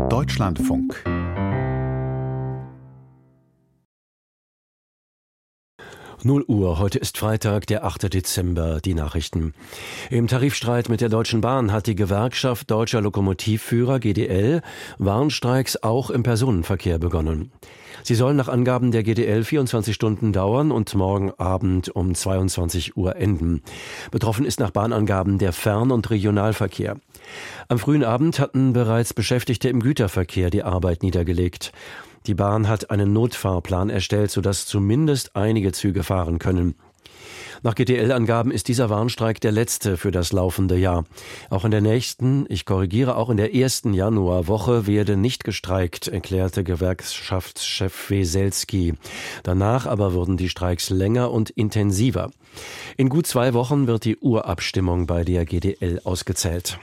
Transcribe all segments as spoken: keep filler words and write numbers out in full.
Deutschlandfunk. null Uhr, heute ist Freitag, der achte Dezember, die Nachrichten. Im Tarifstreit mit der Deutschen Bahn hat die Gewerkschaft Deutscher Lokomotivführer G D L Warnstreiks auch im Personenverkehr begonnen. Sie sollen nach Angaben der G D L vierundzwanzig Stunden dauern und morgen Abend um zweiundzwanzig Uhr enden. Betroffen ist nach Bahnangaben der Fern- und Regionalverkehr. Am frühen Abend hatten bereits Beschäftigte im Güterverkehr die Arbeit niedergelegt. Die Bahn hat einen Notfahrplan erstellt, sodass zumindest einige Züge fahren können. Nach G D L-Angaben ist dieser Warnstreik der letzte für das laufende Jahr. Auch in der nächsten, ich korrigiere, auch in der ersten Januarwoche werde nicht gestreikt, erklärte Gewerkschaftschef Weselski. Danach aber wurden die Streiks länger und intensiver. In gut zwei Wochen wird die Urabstimmung bei der G D L ausgezählt.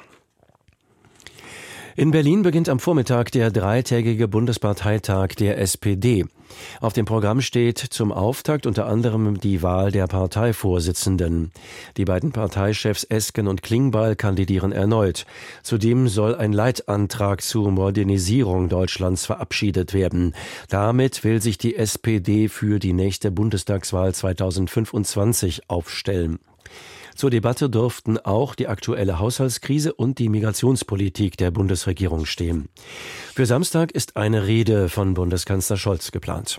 In Berlin beginnt am Vormittag der dreitägige Bundesparteitag der S P D. Auf dem Programm steht zum Auftakt unter anderem die Wahl der Parteivorsitzenden. Die beiden Parteichefs Esken und Klingbeil kandidieren erneut. Zudem soll ein Leitantrag zur Modernisierung Deutschlands verabschiedet werden. Damit will sich die S P D für die nächste Bundestagswahl zweitausendfünfundzwanzig aufstellen. Zur Debatte dürften auch die aktuelle Haushaltskrise und die Migrationspolitik der Bundesregierung stehen. Für Samstag ist eine Rede von Bundeskanzler Scholz geplant.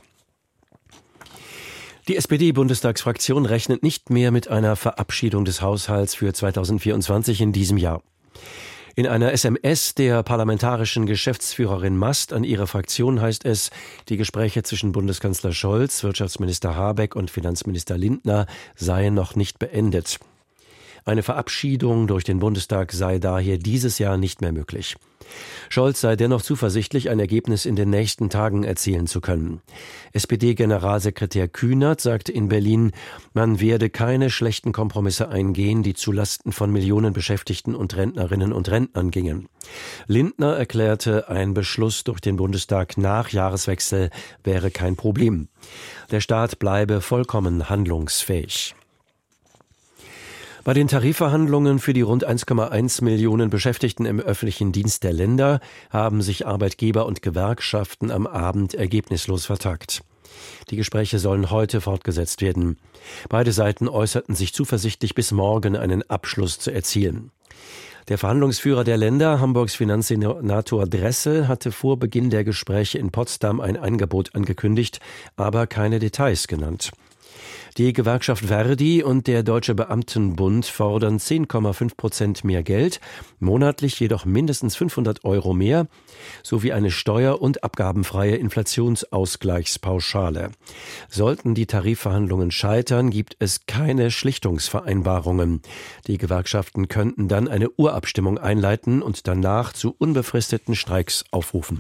Die S P D-Bundestagsfraktion rechnet nicht mehr mit einer Verabschiedung des Haushalts für zweitausendvierundzwanzig in diesem Jahr. In einer S M S der parlamentarischen Geschäftsführerin Mast an ihre Fraktion heißt es, die Gespräche zwischen Bundeskanzler Scholz, Wirtschaftsminister Habeck und Finanzminister Lindner seien noch nicht beendet. Eine Verabschiedung durch den Bundestag sei daher dieses Jahr nicht mehr möglich. Scholz sei dennoch zuversichtlich, ein Ergebnis in den nächsten Tagen erzielen zu können. S P D-Generalsekretär Kühnert sagte in Berlin, man werde keine schlechten Kompromisse eingehen, die zulasten von Millionen Beschäftigten und Rentnerinnen und Rentnern gingen. Lindner erklärte, ein Beschluss durch den Bundestag nach Jahreswechsel wäre kein Problem. Der Staat bleibe vollkommen handlungsfähig. Bei den Tarifverhandlungen für die rund eins Komma eins Millionen Beschäftigten im öffentlichen Dienst der Länder haben sich Arbeitgeber und Gewerkschaften am Abend ergebnislos vertagt. Die Gespräche sollen heute fortgesetzt werden. Beide Seiten äußerten sich zuversichtlich, bis morgen einen Abschluss zu erzielen. Der Verhandlungsführer der Länder, Hamburgs Finanzsenator Dressel, hatte vor Beginn der Gespräche in Potsdam ein Angebot angekündigt, aber keine Details genannt. Die Gewerkschaft Verdi und der Deutsche Beamtenbund fordern zehn Komma fünf Prozent mehr Geld, monatlich jedoch mindestens fünfhundert Euro mehr, sowie eine steuer- und abgabenfreie Inflationsausgleichspauschale. Sollten die Tarifverhandlungen scheitern, gibt es keine Schlichtungsvereinbarungen. Die Gewerkschaften könnten dann eine Urabstimmung einleiten und danach zu unbefristeten Streiks aufrufen.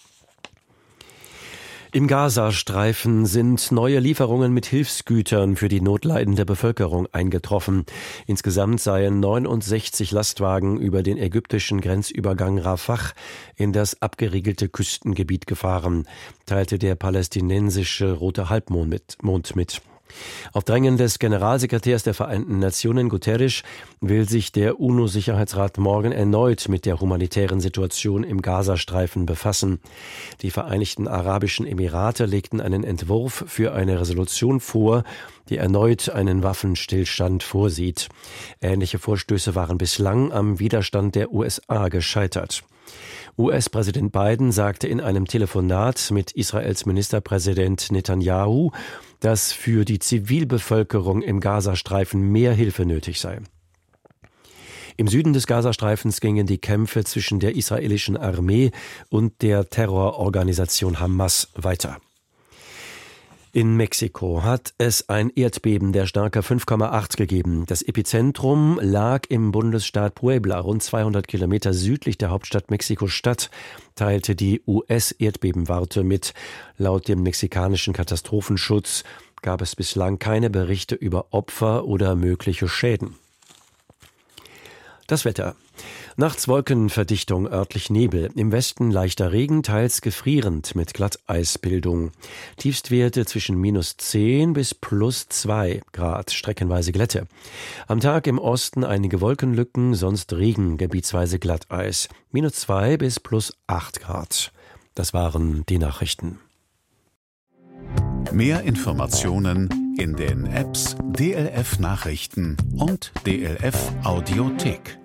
Im Gazastreifen sind neue Lieferungen mit Hilfsgütern für die notleidende Bevölkerung eingetroffen. Insgesamt seien neunundsechzig Lastwagen über den ägyptischen Grenzübergang Rafah in das abgeriegelte Küstengebiet gefahren, teilte der palästinensische Rote Halbmond mit. Mond mit. Auf Drängen des Generalsekretärs der Vereinten Nationen Guterres will sich der UNO-Sicherheitsrat morgen erneut mit der humanitären Situation im Gazastreifen befassen. Die Vereinigten Arabischen Emirate legten einen Entwurf für eine Resolution vor, die erneut einen Waffenstillstand vorsieht. Ähnliche Vorstöße waren bislang am Widerstand der U S A gescheitert. U S-Präsident Biden sagte in einem Telefonat mit Israels Ministerpräsident Netanyahu, dass für die Zivilbevölkerung im Gazastreifen mehr Hilfe nötig sei. Im Süden des Gazastreifens gingen die Kämpfe zwischen der israelischen Armee und der Terrororganisation Hamas weiter. In Mexiko hat es ein Erdbeben der Stärke fünf Komma acht gegeben. Das Epizentrum lag im Bundesstaat Puebla, rund zweihundert Kilometer südlich der Hauptstadt Mexiko-Stadt, teilte die U S-Erdbebenwarte mit. Laut dem mexikanischen Katastrophenschutz gab es bislang keine Berichte über Opfer oder mögliche Schäden. Das Wetter. Nachts Wolkenverdichtung, örtlich Nebel. Im Westen leichter Regen, teils gefrierend mit Glatteisbildung. Tiefstwerte zwischen minus zehn bis plus zwei Grad, streckenweise Glätte. Am Tag im Osten einige Wolkenlücken, sonst Regen, gebietsweise Glatteis. minus zwei bis plus acht Grad. Das waren die Nachrichten. Mehr Informationen in den Apps D L F Nachrichten und D L F Audiothek.